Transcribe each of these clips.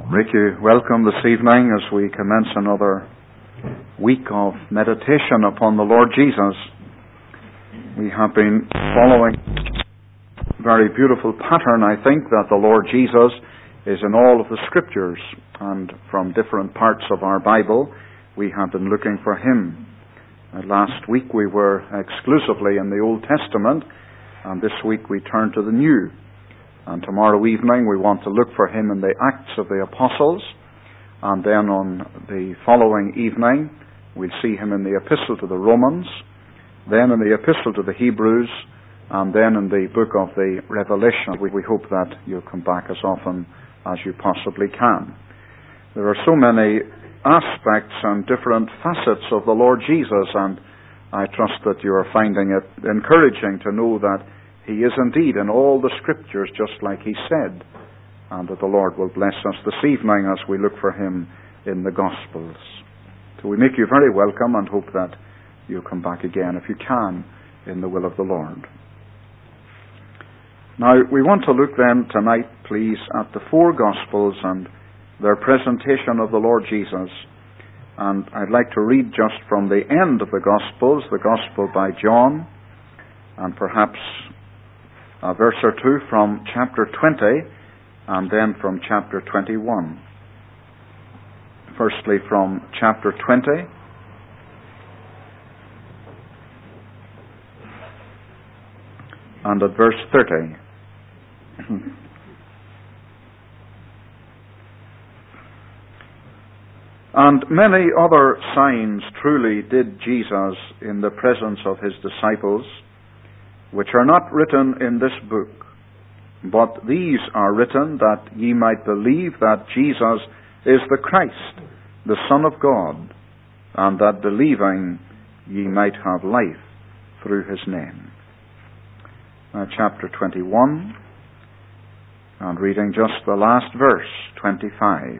Ricky, welcome this evening as we commence another week of meditation upon the Lord Jesus. We have been following a very beautiful pattern, I think, that the Lord Jesus is in all of the Scriptures, and from different parts of our Bible we have been looking for Him. Last week we were exclusively in the Old Testament, and this week we turn to the New. And tomorrow evening we want to look for Him in the Acts of the Apostles, and then on the following evening we'll see Him in the Epistle to the Romans, then in the Epistle to the Hebrews, and then in the book of the Revelation. We hope that you'll come back as often as you possibly can. There are so many aspects and different facets of the Lord Jesus, and I trust that you are finding it encouraging to know that He is indeed in all the Scriptures just like He said, and that the Lord will bless us this evening as we look for Him in the Gospels. So we make you very welcome and hope that you'll come back again if you can in the will of the Lord. Now we want to look then tonight, please, at the four Gospels and their presentation of the Lord Jesus. And I'd like to read just from the end of the Gospels, the Gospel by John, and perhaps a verse or two from chapter 20, and then from chapter 21. Firstly, from chapter 20, and at verse 30. And many other signs truly did Jesus in the presence of His disciples, which are not written in this book. But these are written that ye might believe that Jesus is the Christ, the Son of God, and that believing ye might have life through His name. Chapter 21, and reading just the last verse, 25.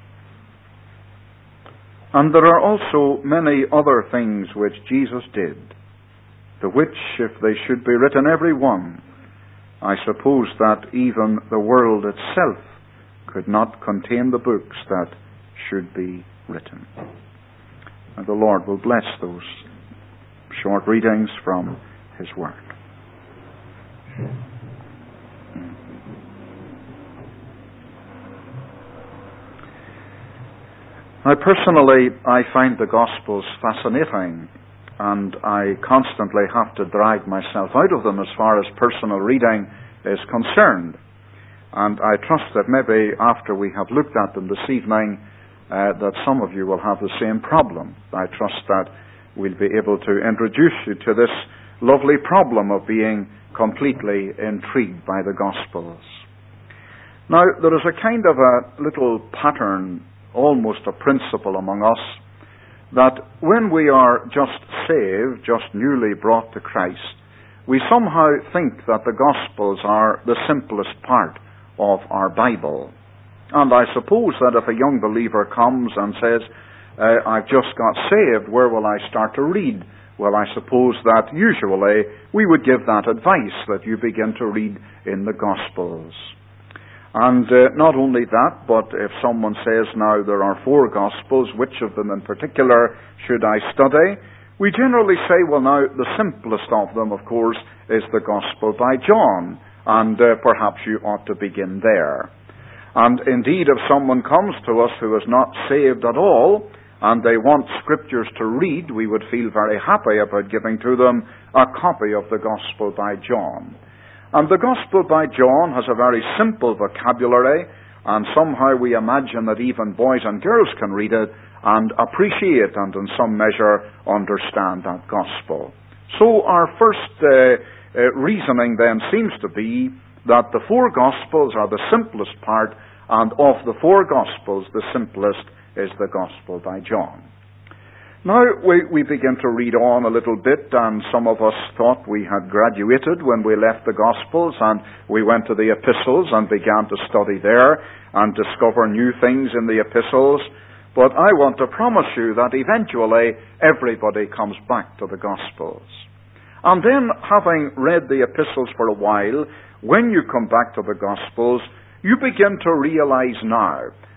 And there are also many other things which Jesus did, the which, if they should be written every one, I suppose that even the world itself could not contain the books that should be written. And the Lord will bless those short readings from His Word. Now, personally, I find the Gospels fascinating, and I constantly have to drag myself out of them as far as personal reading is concerned. And I trust that maybe after we have looked at them this evening, that some of you will have the same problem. I trust that we'll be able to introduce you to this lovely problem of being completely intrigued by the Gospels. Now, there is a kind of a little pattern, almost a principle among us, that when we are just saved, just newly brought to Christ, we somehow think that the Gospels are the simplest part of our Bible. And I suppose that if a young believer comes and says, I've just got saved, where will I start to read? Well, I suppose that usually we would give that advice, that you begin to read in the Gospels. And not only that, but if someone says now there are four Gospels, which of them in particular should I study? We generally say, well now, the simplest of them, of course, is the Gospel by John, and perhaps you ought to begin there. And indeed, if someone comes to us who is not saved at all, and they want Scriptures to read, we would feel very happy about giving to them a copy of the Gospel by John. And the Gospel by John has a very simple vocabulary, and somehow we imagine that even boys and girls can read it and appreciate and in some measure understand that Gospel. So our first reasoning then seems to be that the four Gospels are the simplest part, and of the four Gospels the simplest is the Gospel by John. Now we begin to read on a little bit, and some of us thought we had graduated when we left the Gospels, and we went to the Epistles and began to study there and discover new things in the Epistles. But I want to promise you that eventually everybody comes back to the Gospels. And then, having read the Epistles for a while, when you come back to the Gospels, you begin to realize now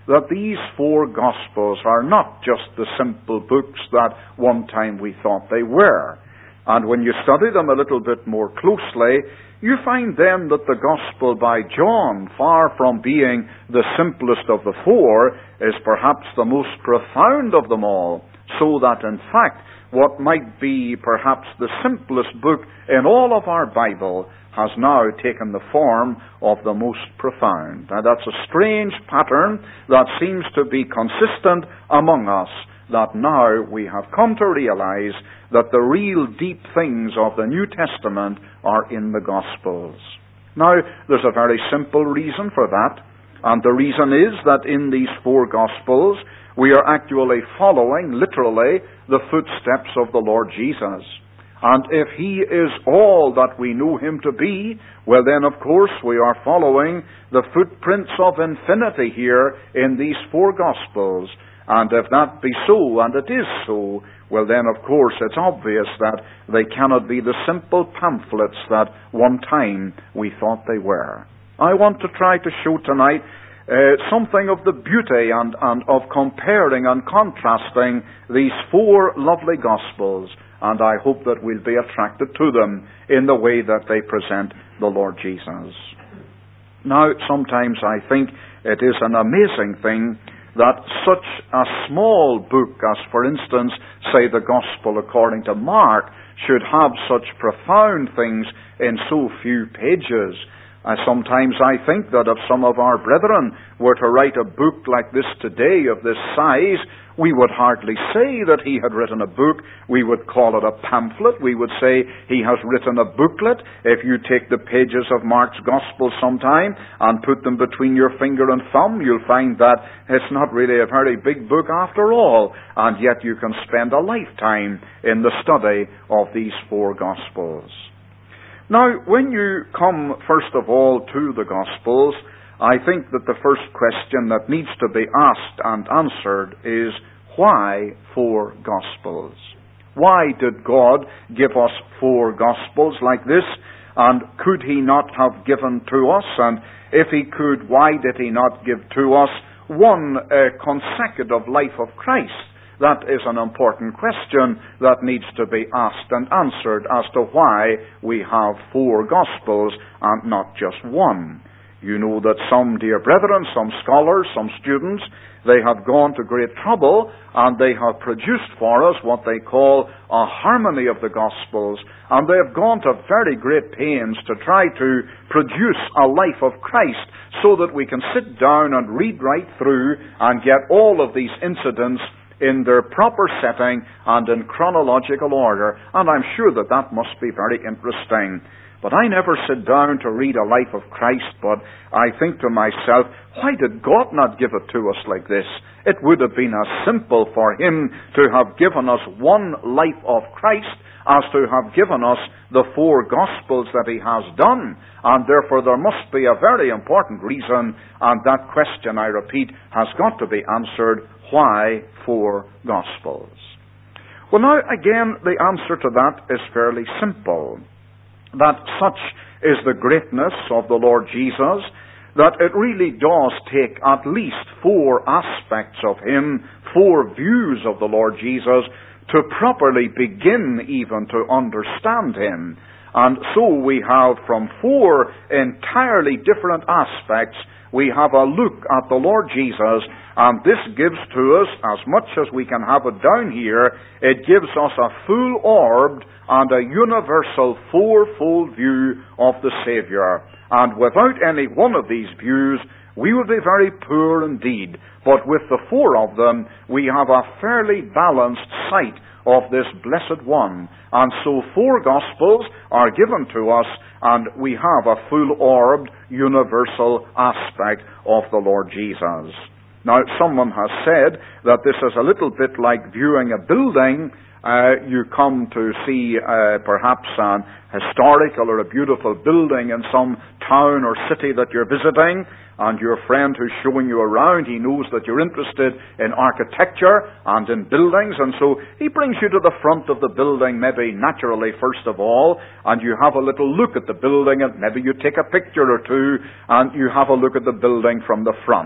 that these four Gospels are not just the simple books that one time we thought they were. And when you study them a little bit more closely, you find then that the Gospel by John, far from being the simplest of the four, is perhaps the most profound of them all, so that in fact what might be perhaps the simplest book in all of our Bible has now taken the form of the most profound. Now that's a strange pattern that seems to be consistent among us, that now we have come to realize that the real deep things of the New Testament are in the Gospels. Now, there's a very simple reason for that, and the reason is that in these four Gospels we are actually following, literally, the footsteps of the Lord Jesus. And if He is all that we know Him to be, well then of course we are following the footprints of infinity here in these four Gospels. And if that be so, and it is so, well then of course it's obvious that they cannot be the simple pamphlets that one time we thought they were. I want to try to show tonight something of the beauty and of comparing and contrasting these four lovely Gospels, and I hope that we'll be attracted to them in the way that they present the Lord Jesus. Now, sometimes I think it is an amazing thing that such a small book as, for instance, say the Gospel according to Mark, should have such profound things in so few pages. Sometimes I think that if some of our brethren were to write a book like this today of this size, we would hardly say that he had written a book. We would call it a pamphlet. We would say he has written a booklet. If you take the pages of Mark's Gospel sometime and put them between your finger and thumb, you'll find that it's not really a very big book after all, and yet you can spend a lifetime in the study of these four Gospels. Now, when you come, first of all, to the Gospels, I think that the first question that needs to be asked and answered is, why four Gospels? Why did God give us four Gospels like this? And could He not have given to us? And if He could, why did He not give to us one consecutive life of Christ? That is an important question that needs to be asked and answered as to why we have four Gospels and not just one. You know that some dear brethren, some scholars, some students, they have gone to great trouble and they have produced for us what they call a harmony of the Gospels, and they have gone to very great pains to try to produce a life of Christ so that we can sit down and read right through and get all of these incidents in their proper setting and in chronological order. And I'm sure that that must be very interesting. But I never sit down to read a life of Christ, but I think to myself, why did God not give it to us like this? It would have been as simple for Him to have given us one life of Christ as to have given us the four Gospels that He has done. And therefore there must be a very important reason, and that question, I repeat, has got to be answered. Why four Gospels? Well, now again, the answer to that is fairly simple. That such is the greatness of the Lord Jesus, that it really does take at least four aspects of Him, four views of the Lord Jesus, to properly begin even to understand Him. And so we have from four entirely different aspects, we have a look at the Lord Jesus, and this gives to us, as much as we can have it down here, it gives us a full-orbed and a universal fourfold view of the Saviour. And without any one of these views, we would be very poor indeed. But with the four of them, we have a fairly balanced sight of this blessed one. And so four Gospels are given to us, and we have a full-orbed, universal aspect of the Lord Jesus. Now, someone has said that this is a little bit like viewing a building. You come to see perhaps an historical or a beautiful building in some town or city that you're visiting, and your friend who's showing you around, he knows that you're interested in architecture and in buildings, and so he brings you to the front of the building, maybe naturally first of all, and you have a little look at the building, and maybe you take a picture or two, and you have a look at the building from the front.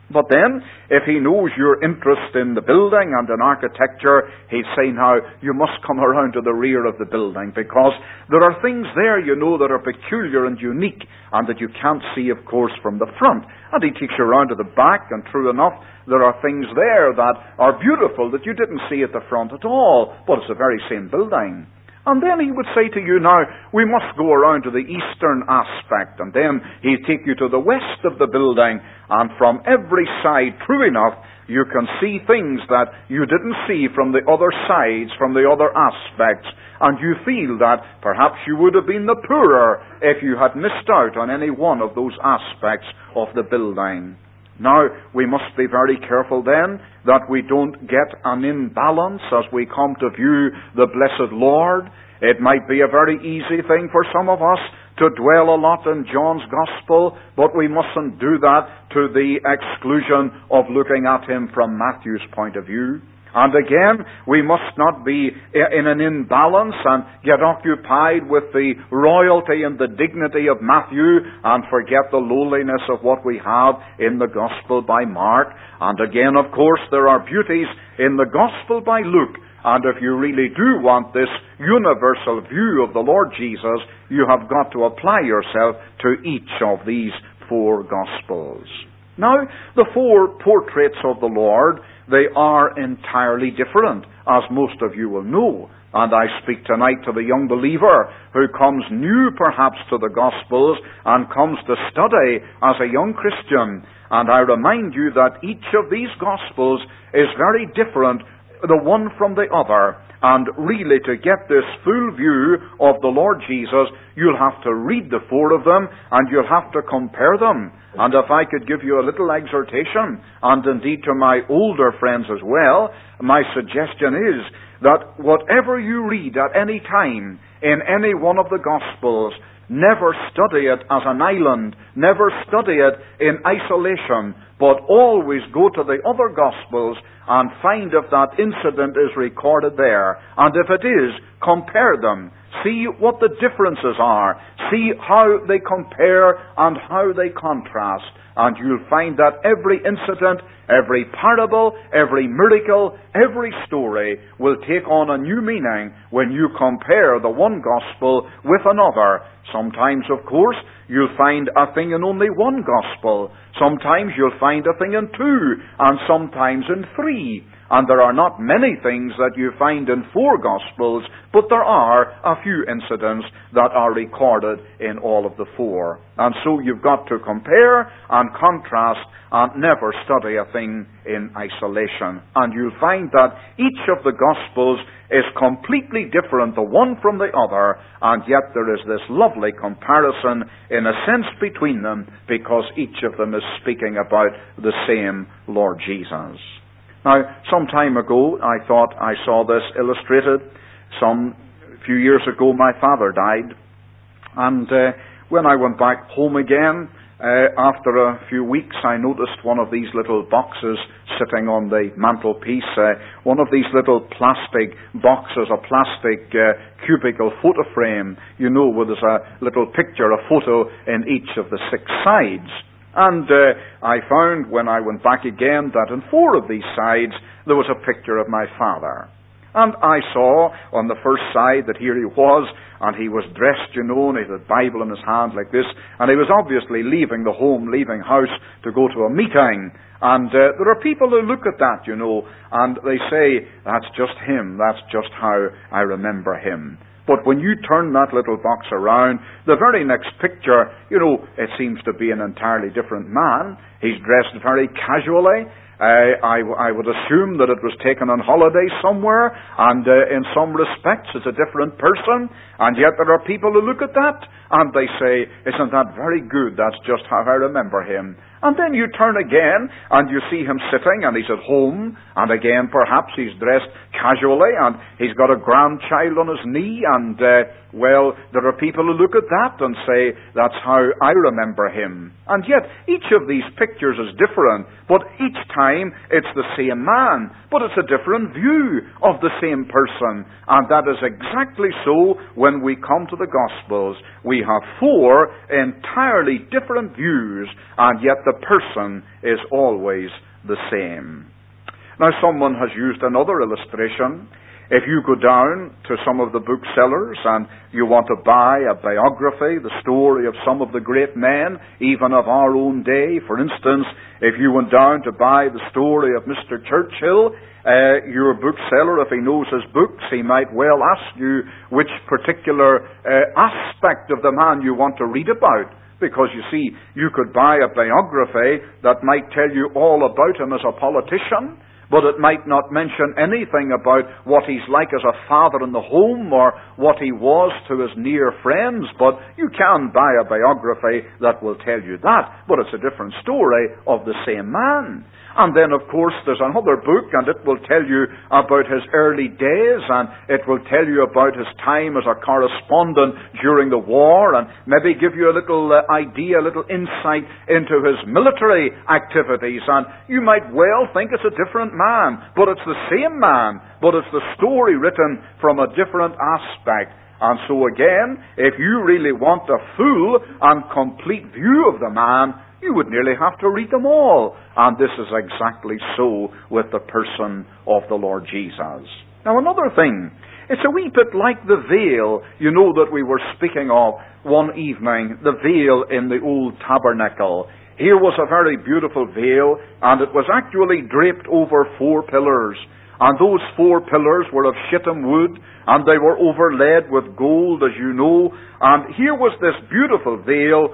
But then, if he knows your interest in the building and in architecture, he'd say, now, you must come around to the rear of the building, because there are things there, that are peculiar and unique, and that you can't see, of course, from the front. And he takes you around to the back, and true enough, there are things there that are beautiful that you didn't see at the front at all, but it's the very same building. And then he would say to you, now, we must go around to the eastern aspect, and then he'd take you to the west of the building, and from every side, true enough, you can see things that you didn't see from the other sides, from the other aspects, and you feel that perhaps you would have been the poorer if you had missed out on any one of those aspects of the building. Now, we must be very careful then that we don't get an imbalance as we come to view the blessed Lord. It might be a very easy thing for some of us to dwell a lot in John's Gospel, but we mustn't do that to the exclusion of looking at him from Matthew's point of view. And again, we must not be in an imbalance and get occupied with the royalty and the dignity of Matthew and forget the lowliness of what we have in the Gospel by Mark. And again, of course, there are beauties in the Gospel by Luke. And if you really do want this universal view of the Lord Jesus, you have got to apply yourself to each of these four Gospels. Now, the four portraits of the Lord, they are entirely different, as most of you will know. And I speak tonight to the young believer who comes new perhaps to the Gospels and comes to study as a young Christian. And I remind you that each of these Gospels is very different, the one from the other. And really, to get this full view of the Lord Jesus, you'll have to read the four of them, and you'll have to compare them. And if I could give you a little exhortation, and indeed to my older friends as well, my suggestion is that whatever you read at any time in any one of the Gospels, never study it as an island, never study it in isolation, but always go to the other Gospels and find if that incident is recorded there. And if it is, compare them. See what the differences are. See how they compare and how they contrast. And you'll find that every incident, every parable, every miracle, every story will take on a new meaning when you compare the one Gospel with another. Sometimes, of course, you'll find a thing in only one Gospel. Sometimes you'll find a thing in two, and sometimes in three. And there are not many things that you find in four Gospels, but there are a few incidents that are recorded in all of the four. And so you've got to compare and contrast and never study a thing in isolation. And you'll find that each of the Gospels is completely different, the one from the other, and yet there is this lovely comparison in a sense between them, because each of them is speaking about the same Lord Jesus. Now, some time ago, I thought I saw this illustrated. Some few years ago, my father died. And when I went back home again, after a few weeks, I noticed one of these little boxes sitting on the mantelpiece. One of these little plastic boxes, a plastic cubical photo frame, where there's a little picture, a photo in each of the 6 sides. And I found when I went back again that in 4 of these sides there was a picture of my father. And I saw on the first side that here he was, and he was dressed, and he had a Bible in his hand like this, and he was obviously leaving the home, leaving house to go to a meeting. And there are people who look at that, and they say, that's just him, that's just how I remember him. But when you turn that little box around, the very next picture, it seems to be an entirely different man. He's dressed very casually. I would assume that it was taken on holiday somewhere, and in some respects it's a different person, and yet there are people who look at that, and they say, isn't that very good? That's just how I remember him. And then you turn again, and you see him sitting, and he's at home, and again perhaps he's dressed casually, and he's got a grandchild on his knee, and there are people who look at that and say, that's how I remember him. And yet, each of these pictures is different, but each time it's the same man, but it's a different view of the same person. And that is exactly so when we come to the Gospels. We have 4 entirely different views, and yet the person is always the same. Now, someone has used another illustration. If you go down to some of the booksellers and you want to buy a biography, the story of some of the great men, even of our own day, for instance, if you went down to buy the story of Mr. Churchill, your bookseller, if he knows his books, he might well ask you which particular aspect of the man you want to read about. Because, you see, you could buy a biography that might tell you all about him as a politician, but it might not mention anything about what he's like as a father in the home or what he was to his near friends. But you can buy a biography that will tell you that, but it's a different story of the same man. And then, of course, there's another book, and it will tell you about his early days, and it will tell you about his time as a correspondent during the war, and maybe give you a little idea, a little insight into his military activities. And you might well think it's a different man, but it's the same man, but it's the story written from a different aspect. And so again, if you really want a full and complete view of the man, you would nearly have to read them all. And this is exactly so with the person of the Lord Jesus. Now, another thing, it's a wee bit like the veil, you know, that we were speaking of one evening, the veil in the old tabernacle. Here was a very beautiful veil, and it was actually draped over 4 pillars. And those 4 pillars were of shittim wood, and they were overlaid with gold, as you know. And here was this beautiful veil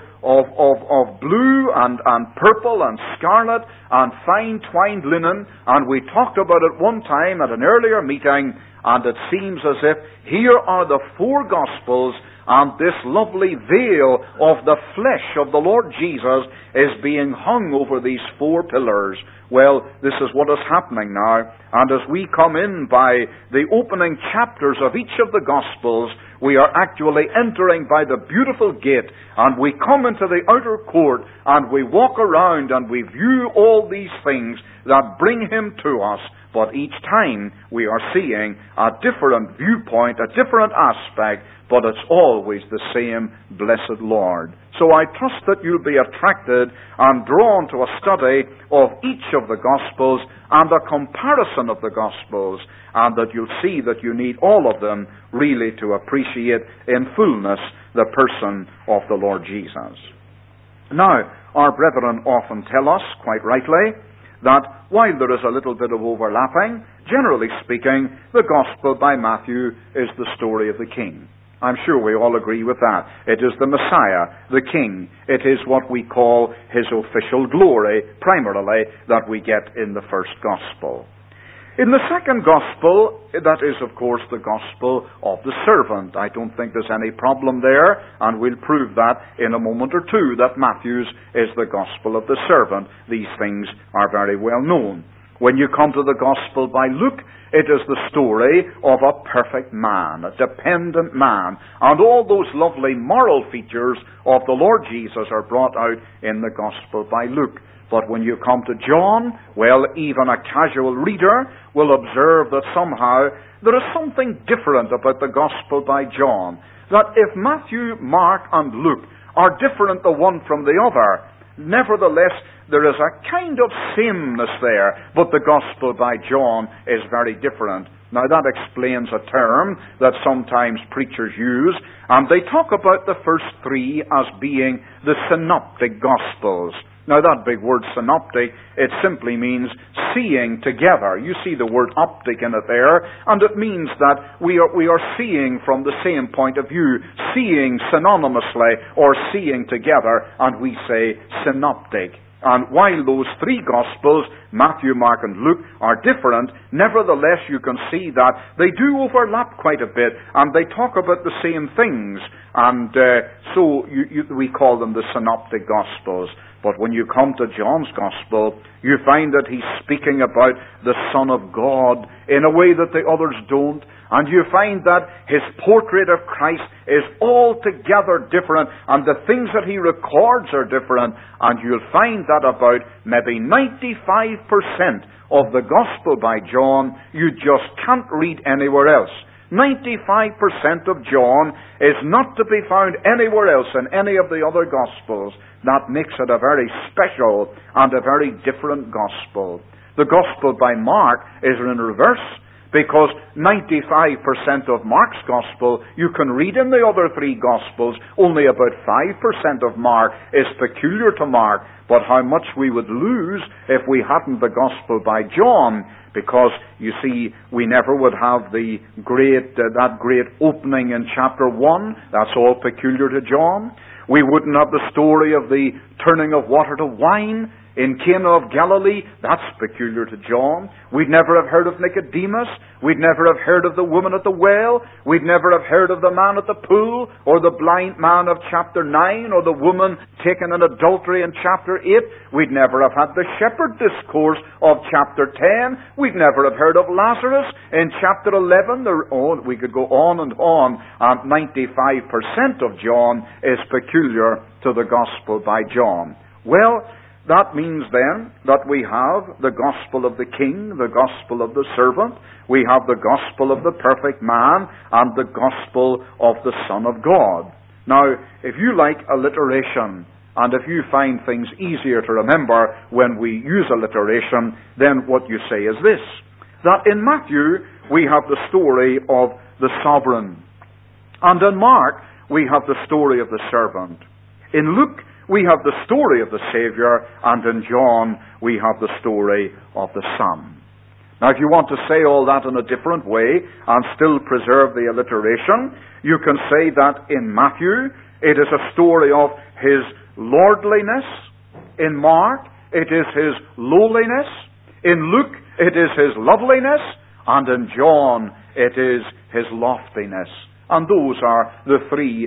of blue and purple and scarlet and fine twined linen. And we talked about it one time at an earlier meeting, and it seems as if here are the 4 Gospels, and this lovely veil of the flesh of the Lord Jesus is being hung over these 4 pillars. Well, this is what is happening now. And as we come in by the opening chapters of each of the Gospels, we are actually entering by the beautiful gate, and we come into the outer court, and we walk around, and we view all these things that bring him to us. But each time we are seeing a different viewpoint, a different aspect, but it's always the same blessed Lord. So I trust that you'll be attracted and drawn to a study of each of the Gospels and a comparison of the Gospels, and that you'll see that you need all of them really to appreciate in fullness the person of the Lord Jesus. Now, our brethren often tell us, quite rightly, that while there is a little bit of overlapping, generally speaking, the Gospel by Matthew is the story of the King. I'm sure we all agree with that. It is the Messiah, the King. It is what we call his official glory, primarily, that we get in the first Gospel. In the second Gospel, that is, of course, the Gospel of the servant. I don't think there's any problem there, and we'll prove that in a moment or two, that Matthew's is the Gospel of the servant. These things are very well known. When you come to the Gospel by Luke, it is the story of a perfect man, a dependent man, and all those lovely moral features of the Lord Jesus are brought out in the Gospel by Luke. But when you come to John, well, even a casual reader will observe that somehow there is something different about the Gospel by John. That if Matthew, Mark, and Luke are different the one from the other, nevertheless, there is a kind of sameness there, but the Gospel by John is very different. Now that explains a term that sometimes preachers use, and they talk about the first 3 as being the synoptic Gospels. Now that big word synoptic, it simply means seeing together. You see the word optic in it there, and it means that we are seeing from the same point of view, seeing synonymously or seeing together, and we say synoptic. And while those 3 Gospels, Matthew, Mark, and Luke, are different, nevertheless you can see that they do overlap quite a bit, and they talk about the same things. And so we call them the synoptic Gospels. But when you come to John's Gospel, you find that he's speaking about the Son of God in a way that the others don't. And you find that his portrait of Christ is altogether different, and the things that he records are different. And you'll find that about maybe 95% of the Gospel by John, you just can't read anywhere else. 95% of John is not to be found anywhere else in any of the other Gospels. That makes it a very special and a very different Gospel. The Gospel by Mark is in reverse, because 95% of Mark's Gospel you can read in the other three Gospels. Only about 5% of Mark is peculiar to Mark. But how much we would lose if we hadn't the Gospel by John, because, you see, we never would have that great opening in chapter 1. That's all peculiar to John. We wouldn't have the story of the turning of water to wine in Cana of Galilee. That's peculiar to John. We'd never have heard of Nicodemus. We'd never have heard of the woman at the well. We'd never have heard of the man at the pool, or the blind man of chapter 9, or the woman taken in adultery in chapter 8. We'd never have had the shepherd discourse of chapter 10. We'd never have heard of Lazarus in chapter 11. We could go on and on. 95% of John is peculiar to the Gospel by John. Well, that means then that we have the gospel of the king, the gospel of the servant, we have the gospel of the perfect man, and the gospel of the Son of God. Now, if you like alliteration, and if you find things easier to remember when we use alliteration, then what you say is this: that in Matthew we have the story of the sovereign, and in Mark we have the story of the servant. In Luke we have the story of the Savior, and in John we have the story of the Son. Now, if you want to say all that in a different way and still preserve the alliteration, you can say that in Matthew it is a story of His lordliness. In Mark it is His lowliness. In Luke it is His loveliness. And in John it is His loftiness. And those are the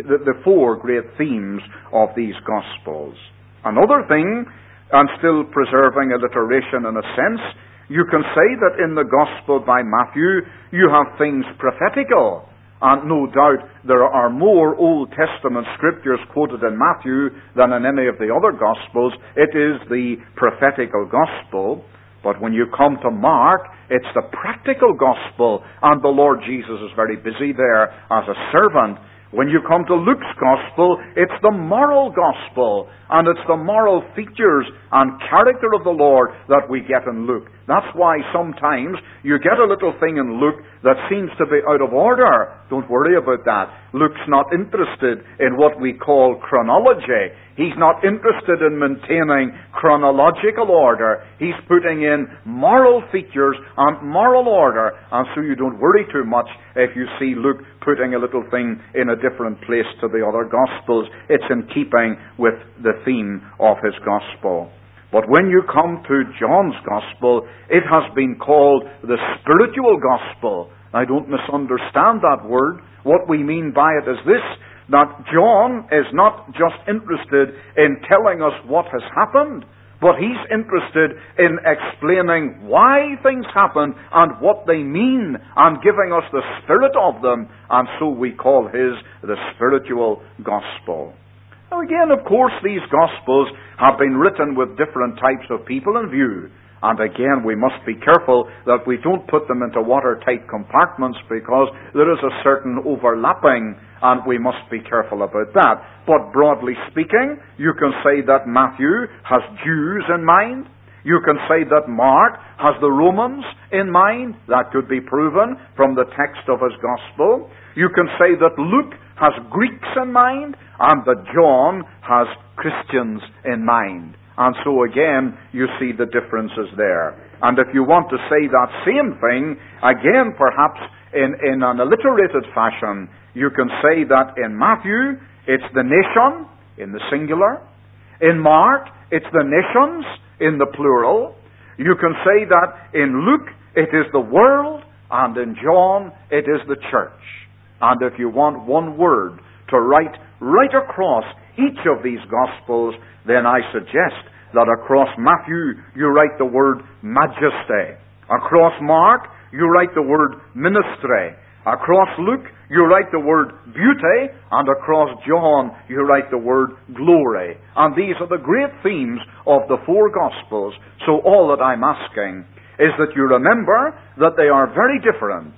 four great themes of these Gospels. Another thing, and still preserving alliteration in a sense, you can say that in the Gospel by Matthew you have things prophetical. And no doubt there are more Old Testament scriptures quoted in Matthew than in any of the other Gospels. It is the prophetical Gospel. But when you come to Mark, it's the practical gospel, and the Lord Jesus is very busy there as a servant. When you come to Luke's gospel, it's the moral gospel, and it's the moral features and character of the Lord that we get in Luke. That's why sometimes you get a little thing in Luke that seems to be out of order. Don't worry about that. Luke's not interested in what we call chronology. He's not interested in maintaining chronological order. He's putting in moral features and moral order. And so you don't worry too much if you see Luke putting a little thing in a different place to the other Gospels. It's in keeping with the theme of his Gospel. But when you come to John's Gospel, it has been called the spiritual Gospel. Now, don't misunderstand that word. What we mean by it is this, that John is not just interested in telling us what has happened, but he's interested in explaining why things happened and what they mean, and giving us the spirit of them, and so we call his the spiritual Gospel. Now again, of course, these Gospels have been written with different types of people in view. And again, we must be careful that we don't put them into watertight compartments, because there is a certain overlapping, and we must be careful about that. But broadly speaking, you can say that Matthew has Jews in mind. You can say that Mark has the Romans in mind. That could be proven from the text of his Gospel. You can say that Luke has Greeks in mind, and that John has Christians in mind. And so again, you see the differences there. And if you want to say that same thing, again perhaps in an alliterated fashion, you can say that in Matthew, it's the nation, in the singular. In Mark, it's the nations, in the plural. You can say that in Luke, it is the world, and in John, it is the church. And if you want one word to write right across each of these Gospels, then I suggest that across Matthew you write the word majesty. Across Mark you write the word ministry. Across Luke you write the word beauty. And across John you write the word glory. And these are the great themes of the four Gospels. So all that I'm asking is that you remember that they are very different.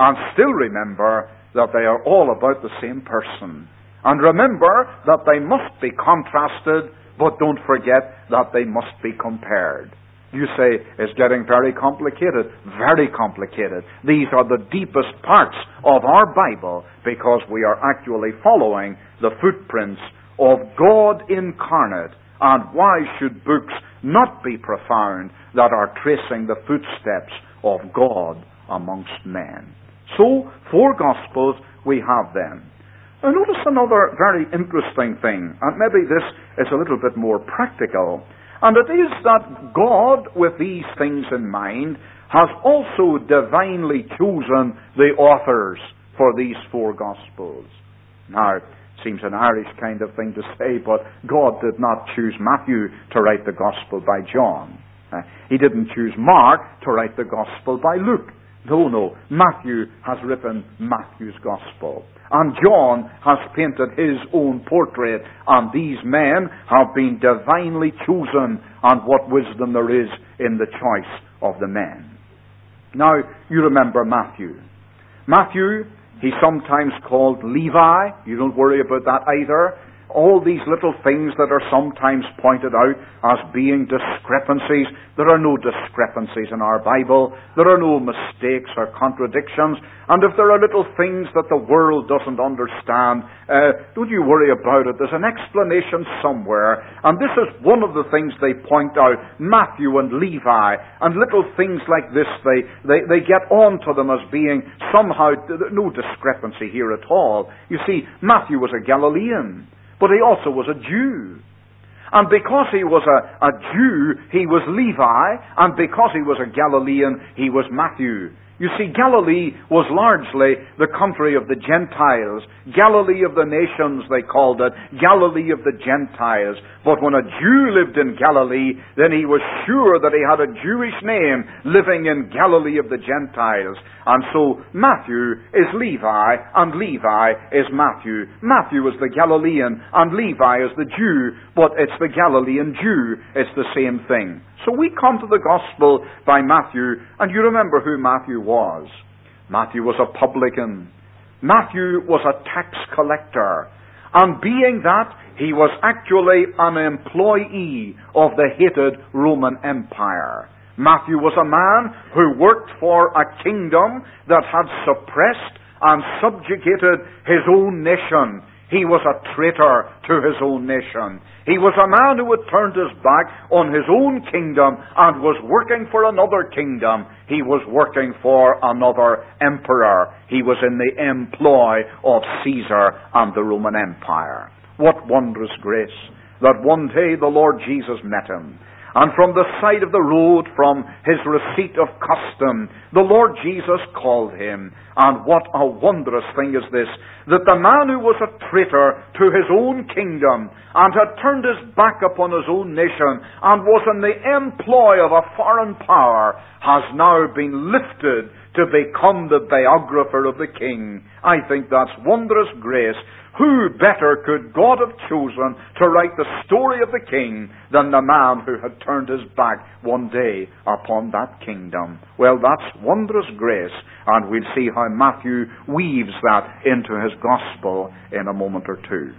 and still remember that they are all about the same person. And remember that they must be contrasted, but don't forget that they must be compared. You say, it's getting very complicated. Very complicated. These are the deepest parts of our Bible because we are actually following the footprints of God incarnate. And why should books not be profound that are tracing the footsteps of God amongst men? So, 4 Gospels we have then. Now notice another very interesting thing, and maybe this is a little bit more practical. And it is that God, with these things in mind, has also divinely chosen the authors for these 4 Gospels. Now, it seems an Irish kind of thing to say, but God did not choose Matthew to write the Gospel by John. He didn't choose Mark to write the Gospel by Luke. No. Matthew has written Matthew's Gospel. And John has painted his own portrait, and these men have been divinely chosen, and what wisdom there is in the choice of the men. Now, you remember Matthew. Matthew, he's sometimes called Levi. You don't worry about that either. All these little things that are sometimes pointed out as being discrepancies. There are no discrepancies in our Bible. There are no mistakes or contradictions. And if there are little things that the world doesn't understand, don't you worry about it. There's an explanation somewhere. And this is one of the things they point out. Matthew and Levi and little things like this, they get onto them as being somehow no discrepancy here at all. You see, Matthew was a Galilean. But he also was a Jew. And because he was a Jew, he was Levi. And because he was a Galilean, he was Matthew. You see, Galilee was largely the country of the Gentiles. Galilee of the nations, they called it. Galilee of the Gentiles. But when a Jew lived in Galilee, then he was sure that he had a Jewish name living in Galilee of the Gentiles. And so Matthew is Levi, and Levi is Matthew. Matthew is the Galilean, and Levi is the Jew. But it's the Galilean Jew. It's the same thing. So we come to the Gospel by Matthew, and you remember who Matthew was. Matthew was a publican. Matthew was a tax collector. And being that, he was actually an employee of the hated Roman Empire. Matthew was a man who worked for a kingdom that had suppressed and subjugated his own nation. He was a traitor to his own nation. He was a man who had turned his back on his own kingdom and was working for another kingdom. He was working for another emperor. He was in the employ of Caesar and the Roman Empire. What wondrous grace that one day the Lord Jesus met him. And from the side of the road, from his receipt of custom, the Lord Jesus called him. And what a wondrous thing is this, that the man who was a traitor to his own kingdom and had turned his back upon his own nation and was in the employ of a foreign power has now been lifted to become the biographer of the king. I think that's wondrous grace. Who better could God have chosen to write the story of the king than the man who had turned his back one day upon that kingdom? Well, that's wondrous grace, and we'll see how Matthew weaves that into his gospel in a moment or two.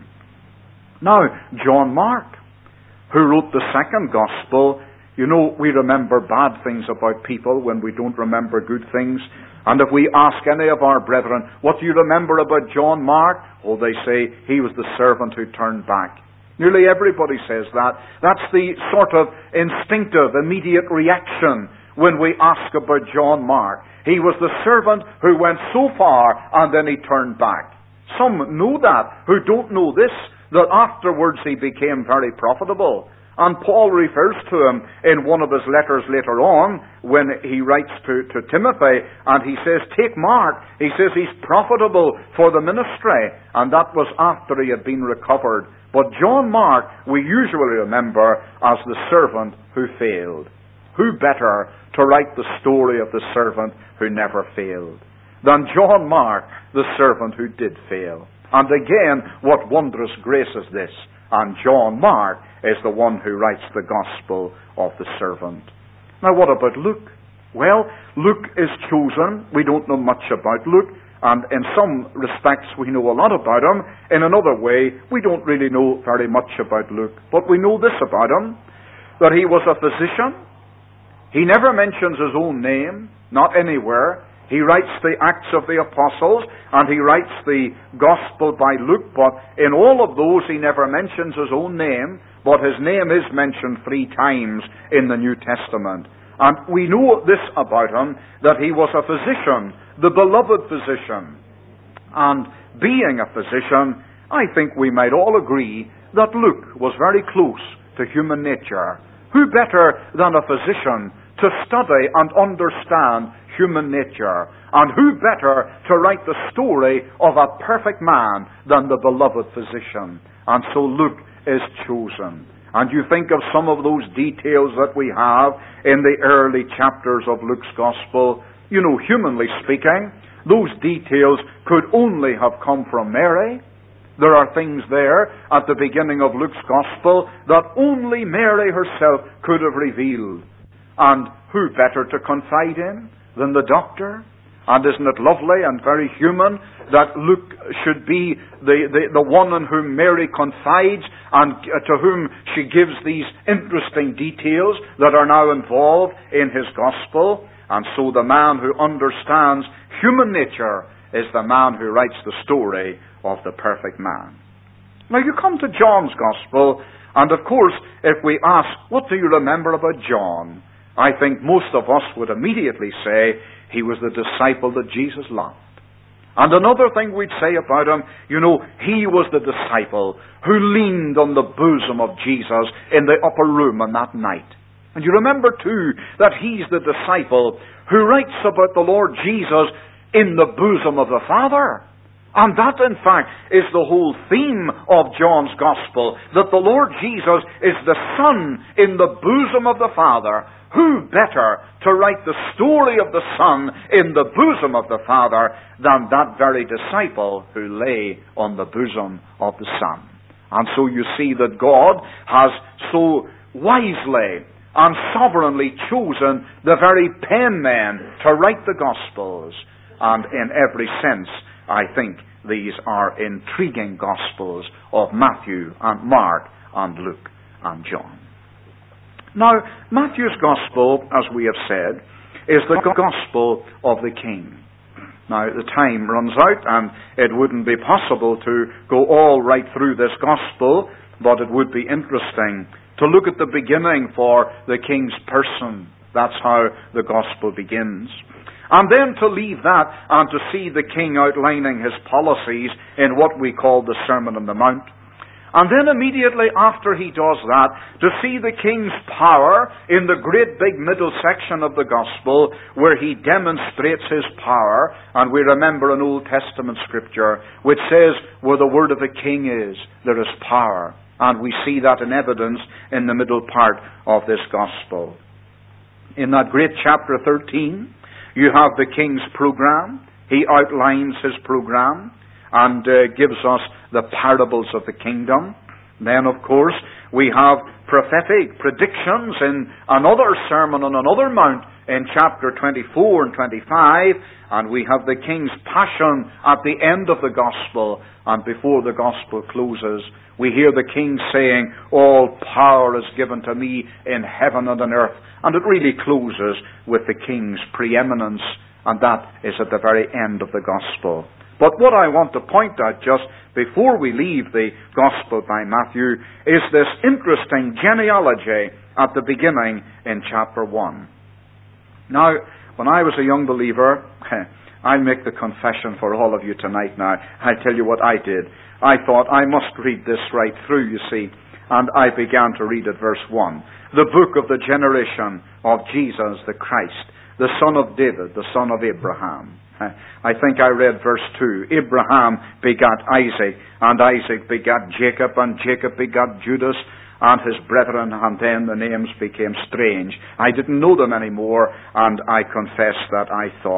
Now, John Mark, who wrote the second gospel. You know, we remember bad things about people when we don't remember good things. And if we ask any of our brethren, what do you remember about John Mark? Oh, they say he was the servant who turned back. Nearly everybody says that. That's the sort of instinctive, immediate reaction when we ask about John Mark. He was the servant who went so far and then he turned back. Some know that, who don't know this, that afterwards he became very profitable. And Paul refers to him in one of his letters later on when he writes to Timothy, and he says, take Mark. He says he's profitable for the ministry. And that was after he had been recovered. But John Mark we usually remember as the servant who failed. Who better to write the story of the servant who never failed than John Mark, the servant who did fail? And again, what wondrous grace is this? And John Mark is the one who writes the gospel of the servant. Now what about Luke? Well, Luke is chosen. We don't know much about Luke, and in some respects we know a lot about him. In another way, we don't really know very much about Luke. But we know this about him, that he was a physician. He never mentions his own name, not anywhere. He writes the Acts of the Apostles, and he writes the Gospel by Luke, but in all of those he never mentions his own name, but his name is mentioned 3 times in the New Testament. And we know this about him, that he was a physician, the beloved physician. And being a physician, I think we might all agree that Luke was very close to human nature. Who better than a physician to study and understand human nature? And who better to write the story of a perfect man than the beloved physician? And so Luke is chosen. And you think of some of those details that we have in the early chapters of Luke's Gospel. You know, humanly speaking, those details could only have come from Mary. There are things there at the beginning of Luke's Gospel that only Mary herself could have revealed. And who better to confide in than the doctor? And isn't it lovely and very human that Luke should be the one in whom Mary confides and to whom she gives these interesting details that are now involved in his Gospel? And so the man who understands human nature is the man who writes the story of the perfect man. Now you come to John's Gospel, and of course, if we ask, what do you remember about John? I think most of us would immediately say he was the disciple that Jesus loved. And another thing we'd say about him, you know, he was the disciple who leaned on the bosom of Jesus in the upper room on that night. And you remember too that he's the disciple who writes about the Lord Jesus in the bosom of the Father. And that, in fact, is the whole theme of John's Gospel, that the Lord Jesus is the Son in the bosom of the Father. Who better to write the story of the Son in the bosom of the Father than that very disciple who lay on the bosom of the Son? And so you see that God has so wisely and sovereignly chosen the very penmen to write the Gospels. And in every sense, I think these are intriguing Gospels of Matthew and Mark and Luke and John. Now, Matthew's Gospel, as we have said, is the Gospel of the King. Now, the time runs out, and it wouldn't be possible to go all right through this Gospel, but it would be interesting to look at the beginning for the King's person. That's how the Gospel begins. And then to leave that and to see the King outlining his policies in what we call the Sermon on the Mount. And then immediately after he does that, to see the King's power in the great big middle section of the Gospel where he demonstrates his power. And we remember an Old Testament scripture which says, where the word of the King is, there is power. And we see that in evidence in the middle part of this Gospel. In that great chapter 13, you have the King's program. He outlines his program and gives us the parables of the kingdom. Then, of course, we have prophetic predictions in another sermon on another mount in chapter 24 and 25. And we have the King's passion at the end of the Gospel. And before the Gospel closes, we hear the King saying, all power is given to me in heaven and on earth. And it really closes with the King's preeminence. And that is at the very end of the Gospel. But what I want to point out just before we leave the Gospel by Matthew is this interesting genealogy at the beginning in chapter 1. Now, when I was a young believer, I'll make the confession for all of you tonight now. I'll tell you what I did. I thought I must read this right through, you see. And I began to read at verse 1. The book of the generation of Jesus the Christ, the son of David, the son of Abraham. I think I read verse 2. Abraham begat Isaac, and Isaac begat Jacob, and Jacob begat Judas and his brethren, and then the names became strange. I didn't know them anymore, and I confess that I thought,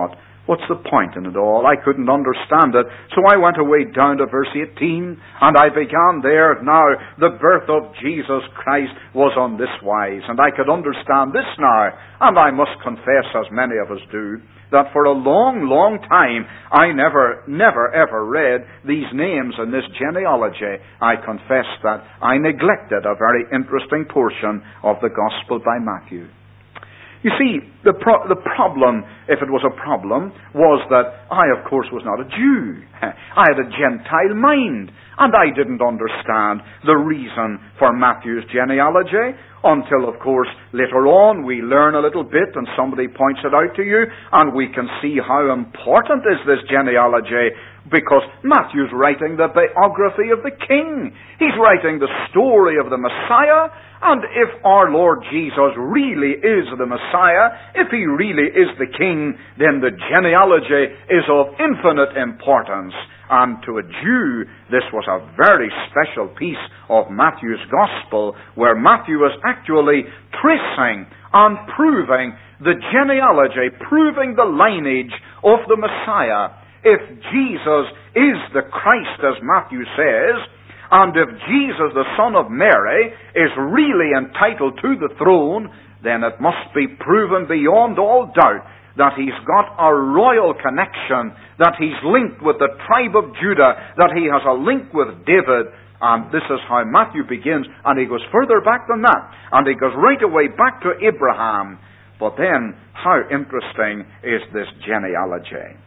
What's the point in it all? I couldn't understand it. So I went away down to verse 18, and I began there. Now, the birth of Jesus Christ was on this wise, and I could understand this now. And I must confess, as many of us do, that for a long, long time, I never ever read these names in this genealogy. I confess that I neglected a very interesting portion of the Gospel by Matthew. You see, the problem, if it was a problem, was that I, of course, was not a Jew. I had a Gentile mind, and I didn't understand the reason for Matthew's genealogy until, of course, later on we learn a little bit and somebody points it out to you, and we can see how important is this genealogy, because Matthew's writing the biography of the King. He's writing the story of the Messiah. And if our Lord Jesus really is the Messiah, if he really is the King, then the genealogy is of infinite importance. And to a Jew, this was a very special piece of Matthew's Gospel, where Matthew was actually tracing and proving the genealogy, proving the lineage of the Messiah. If Jesus is the Christ, as Matthew says, and if Jesus, the son of Mary, is really entitled to the throne, then it must be proven beyond all doubt that he's got a royal connection, that he's linked with the tribe of Judah, that he has a link with David. And this is how Matthew begins, and he goes further back than that. And he goes right away back to Abraham. But then, how interesting is this genealogy?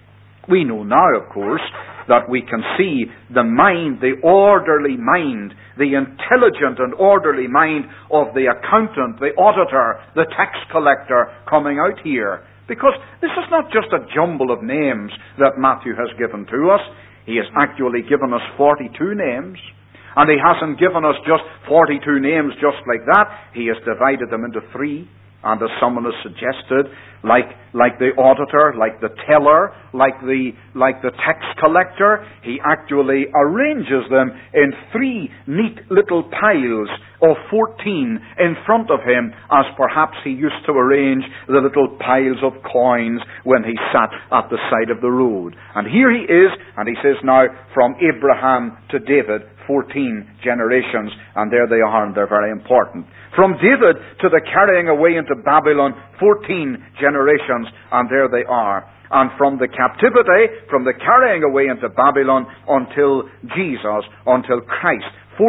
We know now, of course, that we can see the mind, the orderly mind, the intelligent and orderly mind of the accountant, the auditor, the tax collector coming out here. Because this is not just a jumble of names that Matthew has given to us. He has actually given us 42 names. And he hasn't given us just 42 names just like that. He has divided them into 3. And as someone has suggested, like the auditor, like the teller, like the tax collector, he actually arranges them in 3 neat little piles of 14 in front of him, as perhaps he used to arrange the little piles of coins when he sat at the side of the road. And here he is, and he says now, from Abraham to David, 14 generations, and there they are, and they're very important. From David to the carrying away into Babylon, 14 generations, and there they are. And from the captivity, from the carrying away into Babylon until Jesus, until Christ,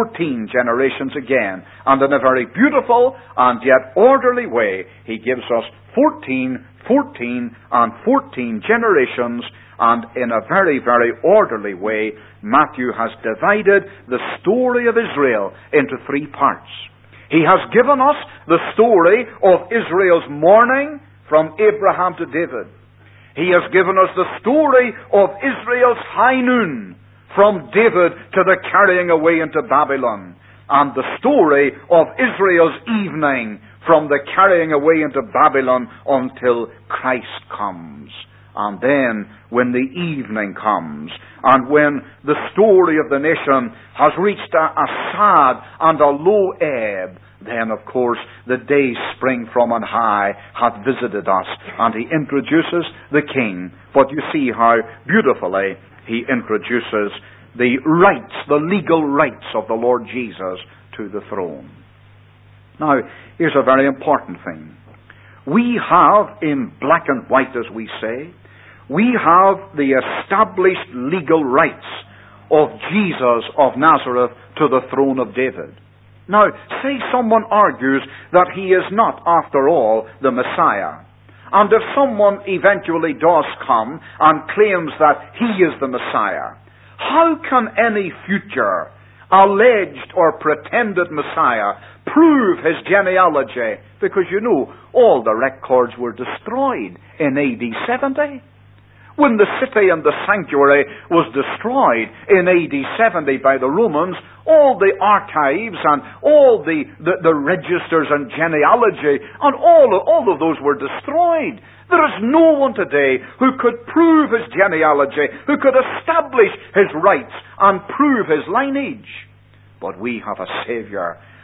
14 generations again. And in a very beautiful and yet orderly way, he gives us 14, and 14 generations. And in a very, very orderly way, Matthew has divided the story of Israel into 3 parts. He has given us the story of Israel's mourning from Abraham to David. He has given us the story of Israel's high noon from David to the carrying away into Babylon. And the story of Israel's evening from the carrying away into Babylon until Christ comes. And then, when the evening comes, and when the story of the nation has reached a sad and a low ebb, then, of course, the day spring from on high hath visited us, and he introduces the King. But you see how beautifully he introduces the rights, the legal rights of the Lord Jesus to the throne. Now, here's a very important thing. We have, in black and white as we say, we have the established legal rights of Jesus of Nazareth to the throne of David. Now, say someone argues that he is not, after all, the Messiah. And if someone eventually does come and claims that he is the Messiah, how can any future alleged or pretended Messiah prove his genealogy? Because you know, all the records were destroyed in AD 70. When the city and the sanctuary was destroyed in AD 70 by the Romans, all the archives and all the registers and genealogy and all of those were destroyed. There is no one today who could prove his genealogy, who could establish his rights and prove his lineage. But we have a Savior,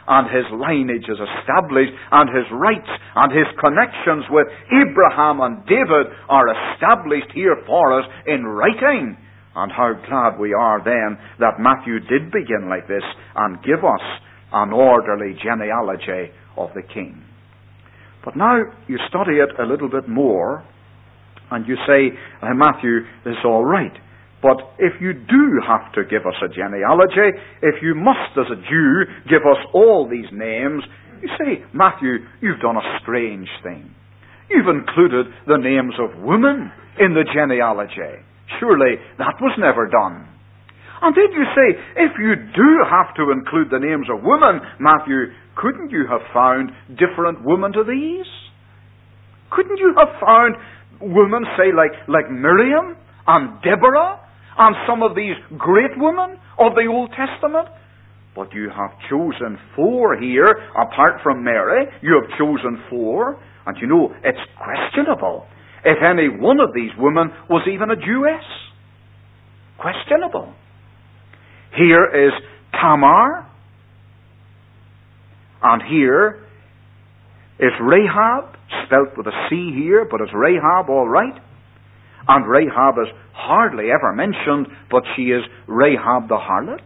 and his lineage is established, and his rights and his connections with Abraham and David are established here for us in writing. And how glad we are then that Matthew did begin like this and give us an orderly genealogy of the king. But now you study it a little bit more, and you say, Matthew, this is all right. But if you do have to give us a genealogy, if you must as a Jew give us all these names, you say, Matthew, you've done a strange thing. You've included the names of women in the genealogy. Surely that was never done. And then you say, if you do have to include the names of women, Matthew, couldn't you have found different women to these? Couldn't you have found women, say, like Miriam and Deborah and some of these great women of the Old Testament? But you have chosen 4 here, apart from Mary. You have chosen 4. And you know, it's questionable if any one of these women was even a Jewess. Questionable. Here is Tamar. And here is Rahab, spelt with a C here, but it's Rahab all right. And Rahab is hardly ever mentioned, but she is Rahab the harlot.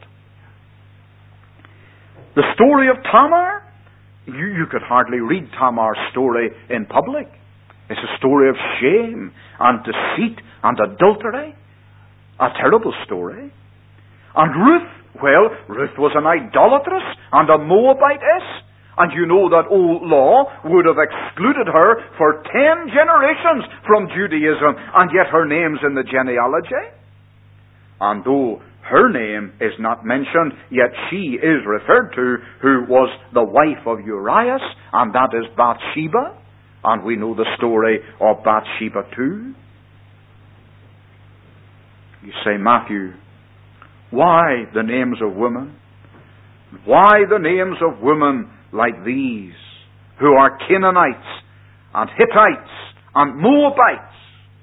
The story of Tamar, you could hardly read Tamar's story in public. It's a story of shame and deceit and adultery. A terrible story. And Ruth, well, Ruth was an idolatress and a Moabitess. And you know that old law would have excluded her for 10 generations from Judaism, and yet her name's in the genealogy. And though her name is not mentioned, yet she is referred to, who was the wife of Urias, and that is Bathsheba. And we know the story of Bathsheba too. You say, Matthew, why the names of women? Why the names of women like these, who are Canaanites and Hittites and Moabites?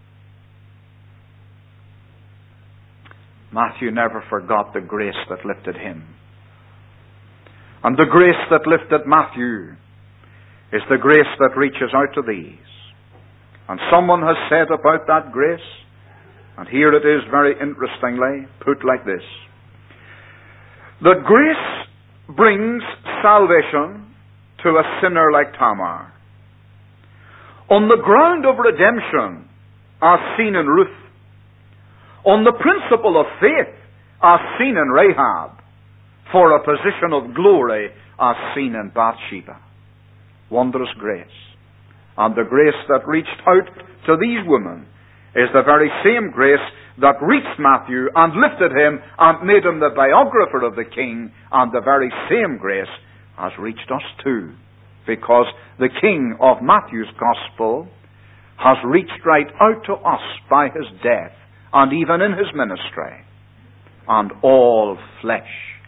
Matthew never forgot the grace that lifted him. And the grace that lifted Matthew is the grace that reaches out to these. And someone has said about that grace, and here it is very interestingly put like this: that grace brings salvation to a sinner like Tamar. On the ground of redemption, as seen in Ruth. On the principle of faith, as seen in Rahab. For a position of glory, as seen in Bathsheba. Wondrous grace. And the grace that reached out to these women is the very same grace that reached Matthew and lifted him and made him the biographer of the king, and the very same grace has reached us too. Because the king of Matthew's gospel has reached right out to us by his death and even in his ministry. And all flesh,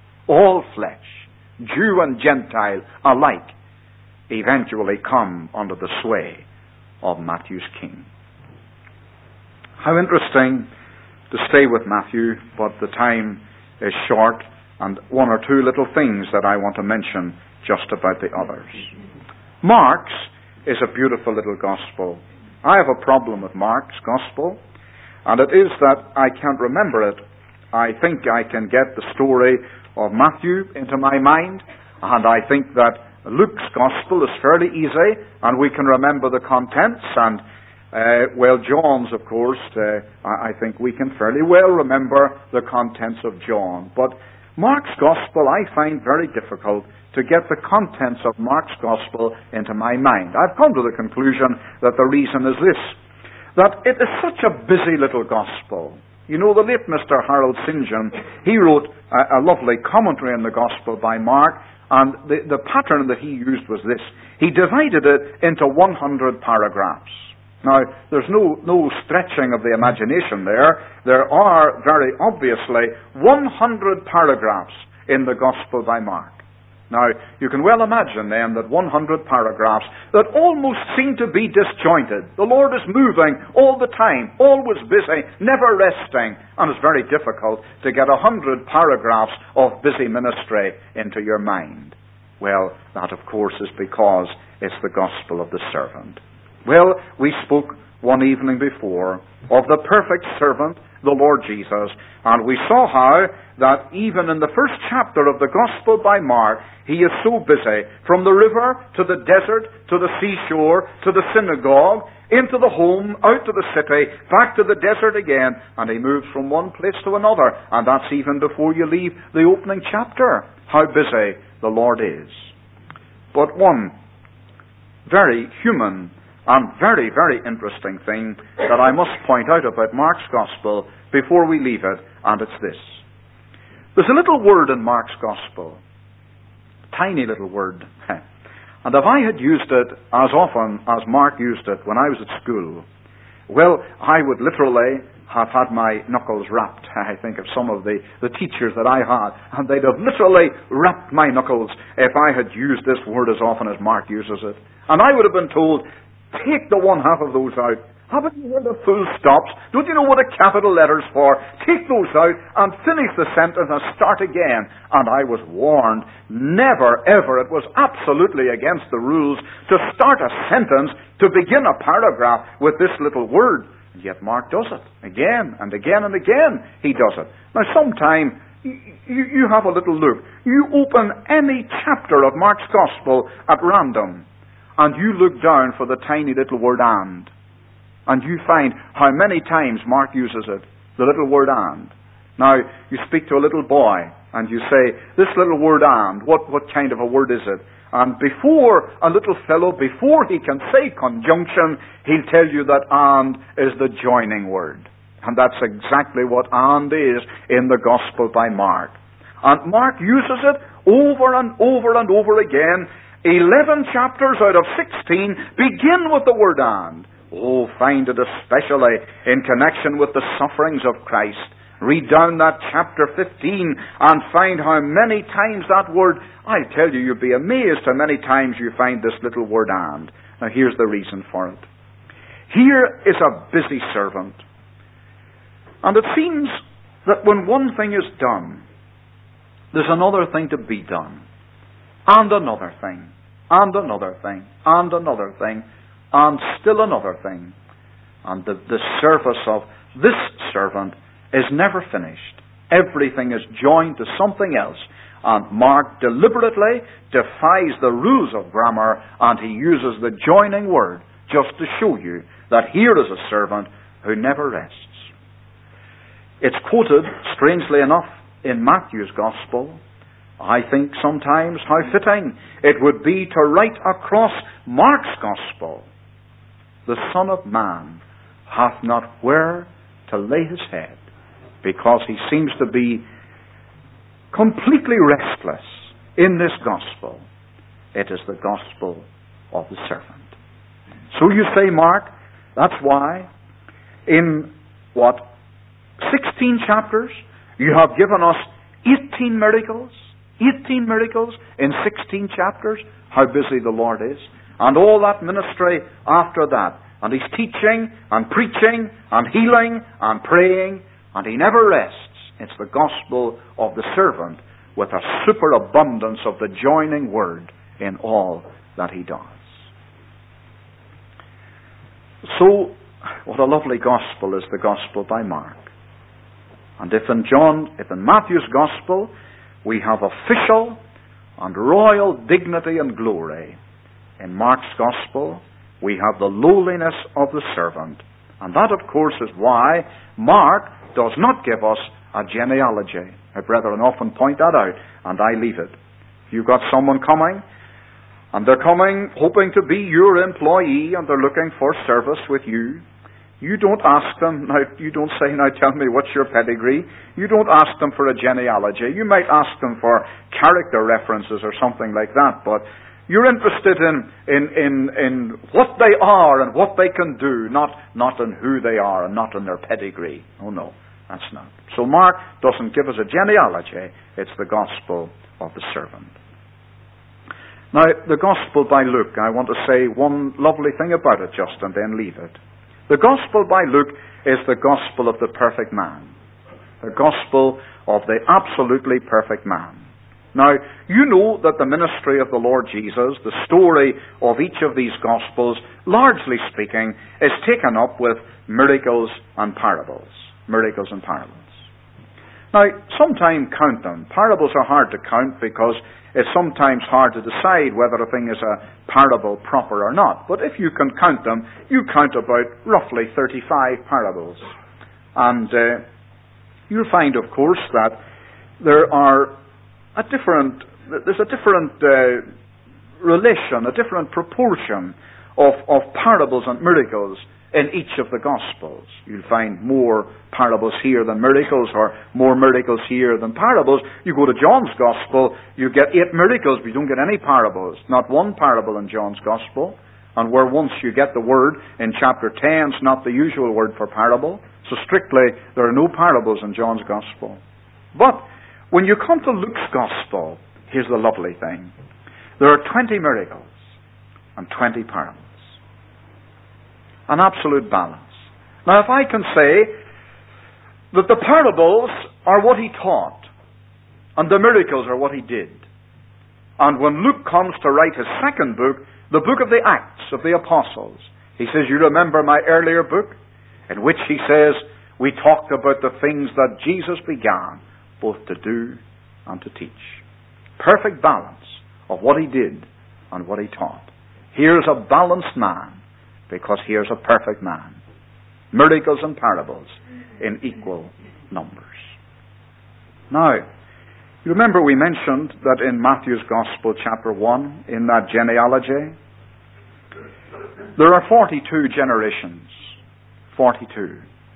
Jew and Gentile alike, eventually come under the sway of Matthew's king. How interesting to stay with Matthew, but the time is short, and 1 or 2 little things that I want to mention just about the others. Mark's is a beautiful little gospel. I have a problem with Mark's gospel, and it is that I can't remember it. I think I can get the story of Matthew into my mind, and I think that Luke's gospel is fairly easy, and we can remember the contents, and John's, of course, I think we can fairly well remember the contents of John. But Mark's gospel I find very difficult to get the contents of Mark's gospel into my mind. I've come to the conclusion that the reason is this, that it is such a busy little gospel. You know, the late Mr. Harold St. John, he wrote a lovely commentary on the gospel by Mark, and the pattern that he used was this. He divided it into 100 paragraphs. Now, there's no stretching of the imagination there. There are, very obviously, 100 paragraphs in the Gospel by Mark. Now, you can well imagine then that 100 paragraphs that almost seem to be disjointed. The Lord is moving all the time, always busy, never resting, and it's very difficult to get 100 paragraphs of busy ministry into your mind. Well, that of course is because it's the gospel of the servant. Well, we spoke one evening before of the perfect servant, the Lord Jesus, and we saw how that even in the first chapter of the Gospel by Mark, he is so busy, from the river to the desert, to the seashore, to the synagogue, into the home, out to the city, back to the desert again, and he moves from one place to another, and that's even before you leave the opening chapter, how busy the Lord is. But one very human and very, very interesting thing that I must point out about Mark's Gospel before we leave it, and it's this. There's a little word in Mark's Gospel, tiny little word, and if I had used it as often as Mark used it when I was at school, well, I would literally have had my knuckles rapped. I think of some of the teachers that I had, and they'd have literally rapped my knuckles if I had used this word as often as Mark uses it. And I would have been told, take the one half of those out. Haven't you heard of full stops? Don't you know what a capital letter's for? Take those out and finish the sentence and start again. And I was warned, never, ever, it was absolutely against the rules to start a sentence, to begin a paragraph with this little word. And yet Mark does it. Again and again and again he does it. Now sometime you have a little look. You open any chapter of Mark's Gospel at random, and you look down for the tiny little word and you find how many times Mark uses it, the little word and. Now, you speak to a little boy, and you say, this little word and, what kind of a word is it? And before a little fellow, before he can say conjunction, he'll tell you that and is the joining word. And that's exactly what and is in the Gospel by Mark. And Mark uses it over and over and over again. 11 chapters out of 16 begin with the word and. Oh, find it especially in connection with the sufferings of Christ. Read down that chapter 15 and find how many times that word, I tell you, you'll be amazed how many times you find this little word and. Now here's the reason for it. Here is a busy servant. And it seems that when one thing is done, there's another thing to be done. And another thing. And another thing. And another thing. And still another thing. And the service of this servant is never finished. Everything is joined to something else. And Mark deliberately defies the rules of grammar, and he uses the joining word just to show you that here is a servant who never rests. It's quoted, strangely enough, in Matthew's Gospel. I think sometimes how fitting it would be to write across Mark's Gospel, the Son of Man hath not where to lay his head, because he seems to be completely restless in this Gospel. It is the Gospel of the servant. So you say, Mark, that's why in 16 chapters you have given us 18 miracles. 18 miracles in 16 chapters. How busy the Lord is. And all that ministry after that. And he's teaching and preaching and healing and praying. And he never rests. It's the gospel of the servant with a superabundance of the joining word in all that he does. So, what a lovely gospel is the gospel by Mark. And if in Matthew's gospel we have official and royal dignity and glory, in Mark's Gospel we have the lowliness of the servant. And that, of course, is why Mark does not give us a genealogy. My brethren often point that out, and I leave it. If you've got someone coming, and they're coming hoping to be your employee, and they're looking for service with you, you don't ask them, you don't say, now tell me what's your pedigree. You don't ask them for a genealogy. You might ask them for character references or something like that, but you're interested in what they are and what they can do, not in who they are and not in their pedigree. Oh no, that's not. So Mark doesn't give us a genealogy. It's the gospel of the servant. Now, the gospel by Luke, I want to say one lovely thing about it just and then leave it. The gospel by Luke is the gospel of the perfect man. The gospel of the absolutely perfect man. Now, you know that the ministry of the Lord Jesus, the story of each of these Gospels, largely speaking, is taken up with miracles and parables. Miracles and parables. Now, sometimes count them. Parables are hard to count because it's sometimes hard to decide whether a thing is a parable proper or not. But if you can count them, you count about roughly 35 parables. And you'll find, of course, that there's a different relation, a different proportion of parables and miracles in each of the Gospels. You'll find more parables here than miracles, or more miracles here than parables. You go to John's Gospel, you get 8 miracles, but you don't get any parables. Not one parable in John's Gospel. And where once you get the word in chapter 10, it's not the usual word for parable. So strictly, there are no parables in John's Gospel. But when you come to Luke's Gospel, here's the lovely thing. There are 20 miracles and 20 parables. An absolute balance. Now, if I can say that the parables are what he taught, and the miracles are what he did, and when Luke comes to write his second book, the book of the Acts of the Apostles, he says, you remember my earlier book, in which he says, we talked about the things that Jesus began, both to do and to teach. Perfect balance of what he did and what he taught. Here's a balanced man, because here's a perfect man. Miracles and parables in equal numbers. Now, you remember we mentioned that in Matthew's Gospel, chapter 1, in that genealogy, there are 42 generations. 42.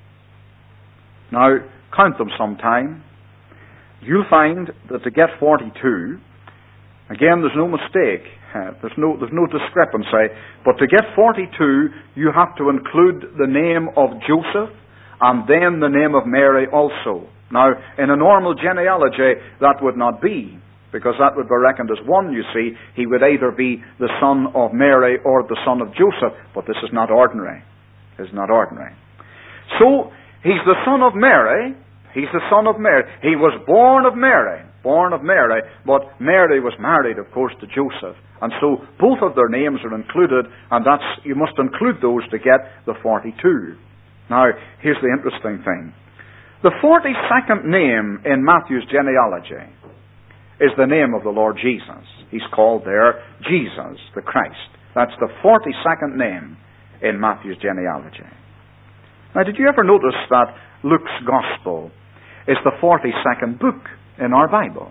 Now, count them sometime. You'll find that to get 42, again, there's no mistake. There's no discrepancy. But to get 42, you have to include the name of Joseph and then the name of Mary also. Now, in a normal genealogy, that would not be, because that would be reckoned as one, you see. He would either be the son of Mary or the son of Joseph. But this is not ordinary. It's not ordinary. So, he's the son of Mary. He's the son of Mary. He was born of Mary, but Mary was married, of course, to Joseph. And so both of their names are included, and you must include those to get the 42. Now, here's the interesting thing. The 42nd name in Matthew's genealogy is the name of the Lord Jesus. He's called there Jesus, the Christ. That's the 42nd name in Matthew's genealogy. Now, did you ever notice that Luke's Gospel is the 42nd book in our Bible?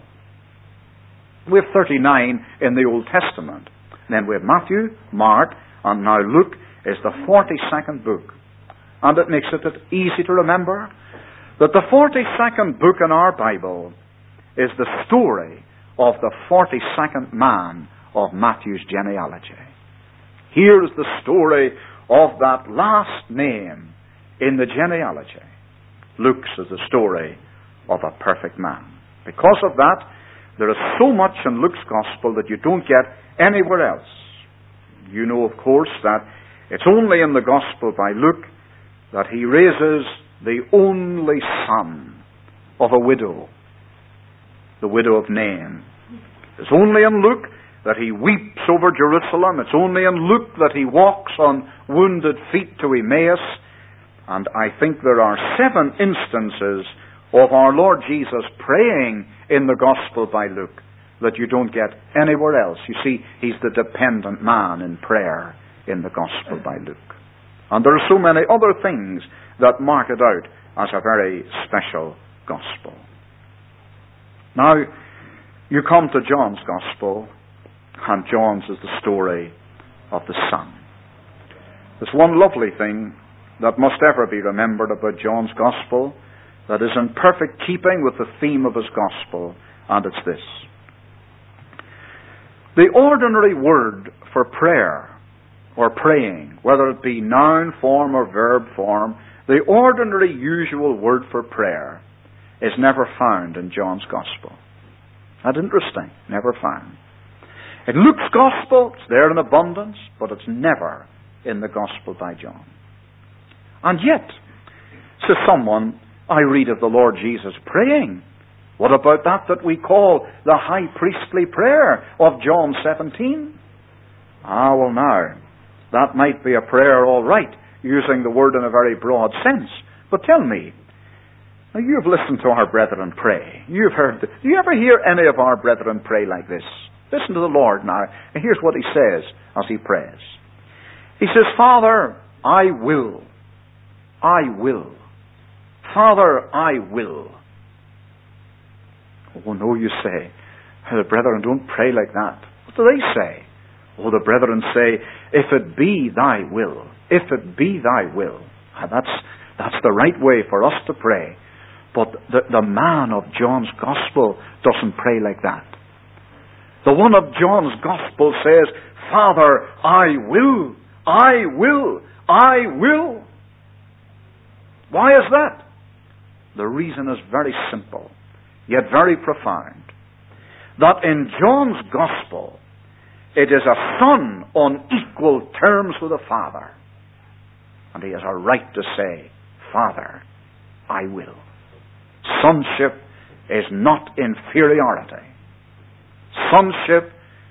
We have 39 in the Old Testament. Then we have Matthew, Mark, and now Luke is the 42nd book. And it makes it easy to remember that the 42nd book in our Bible is the story of the 42nd man of Matthew's genealogy. Here is the story of that last name in the genealogy. Luke's is the story of a perfect man. Because of that, there is so much in Luke's Gospel that you don't get anywhere else. You know, of course, that it's only in the Gospel by Luke that he raises the only son of a widow, the widow of Nain. It's only in Luke that he weeps over Jerusalem. It's only in Luke that he walks on wounded feet to Emmaus. And I think there are 7 instances of our Lord Jesus praying in the Gospel by Luke that you don't get anywhere else. You see, he's the dependent man in prayer in the Gospel by Luke. And there are so many other things that mark it out as a very special Gospel. Now, you come to John's Gospel, and John's is the story of the Son. There's one lovely thing that must ever be remembered about John's Gospel that is in perfect keeping with the theme of his Gospel, and it's this. The ordinary word for prayer or praying, whether it be noun form or verb form, the ordinary usual word for prayer is never found in John's Gospel. That's interesting. Never found. In Luke's Gospel, it's there in abundance, but it's never in the Gospel by John. And yet, says someone, I read of the Lord Jesus praying What about that we call the high priestly prayer of John 17? Well now, that might be a prayer all right, using the word in a very broad sense. But tell me, now you've listened to our brethren pray. You've heard do you ever hear any of our brethren pray like this? Listen to the Lord now, and here's what he says as he prays. He says, Father, I will. I will. Father, I will. Oh, no, you say. The brethren don't pray like that. What do they say? Oh, the brethren say, if it be thy will. If it be thy will. That's the right way for us to pray. But the man of John's Gospel doesn't pray like that. The one of John's Gospel says, Father, I will. I will. I will. Why is that? The reason is very simple, yet very profound. That in John's Gospel, it is a son on equal terms with a father. And he has a right to say, Father, I will. Sonship is not inferiority. Sonship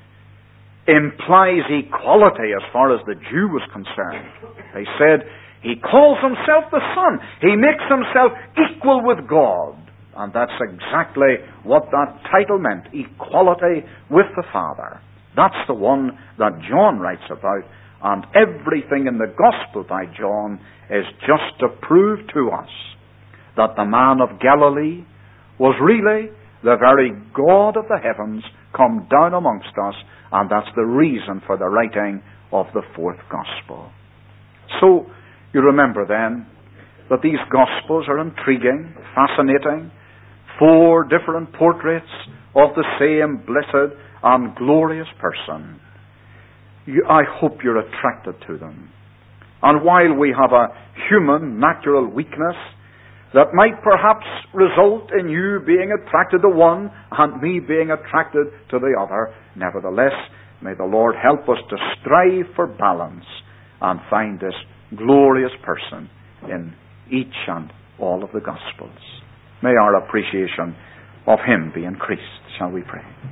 implies equality as far as the Jew was concerned. They said, he calls himself the Son. He makes himself equal with God. And that's exactly what that title meant, equality with the Father. That's the one that John writes about. And everything in the Gospel by John is just to prove to us that the man of Galilee was really the very God of the heavens come down amongst us, and that's the reason for the writing of the fourth Gospel. So, you remember then that these Gospels are intriguing, fascinating, 4 different portraits of the same blessed and glorious person. I hope you're attracted to them. And while we have a human, natural weakness that might perhaps result in you being attracted to one and me being attracted to the other, nevertheless, may the Lord help us to strive for balance and find this glorious person in each and all of the Gospels. May our appreciation of him be increased. Shall we pray?